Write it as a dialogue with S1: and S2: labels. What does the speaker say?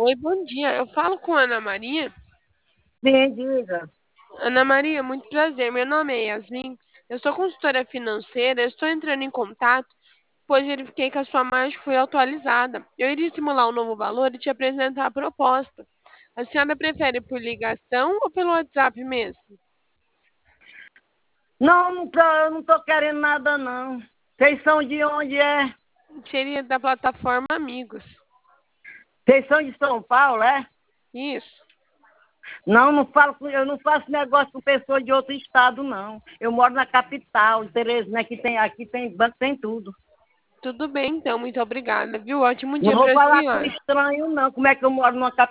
S1: Oi, bom dia. Eu falo com a Ana Maria.
S2: Sim, diga.
S1: Ana Maria, muito prazer. Meu nome é Yasmin. Eu sou consultora financeira. Eu estou entrando em contato, pois verifiquei que a sua margem foi atualizada. Eu iria simular um novo valor e te apresentar a proposta. A senhora prefere por ligação ou pelo WhatsApp mesmo?
S2: Não, eu não tô querendo nada, não. Vocês são de onde é?
S1: Seria da plataforma Amigos.
S2: Vocês são de São Paulo, é?
S1: Isso.
S2: Não, eu não faço negócio com pessoas de outro estado, não. Eu moro na capital, em Teresina, aqui tem banco, tem tudo.
S1: Tudo bem, então. Muito obrigada, viu? Ótimo
S2: Não
S1: dia
S2: vou
S1: para a
S2: falar com
S1: senhora.
S2: estranho, não. Como é que eu moro numa capital?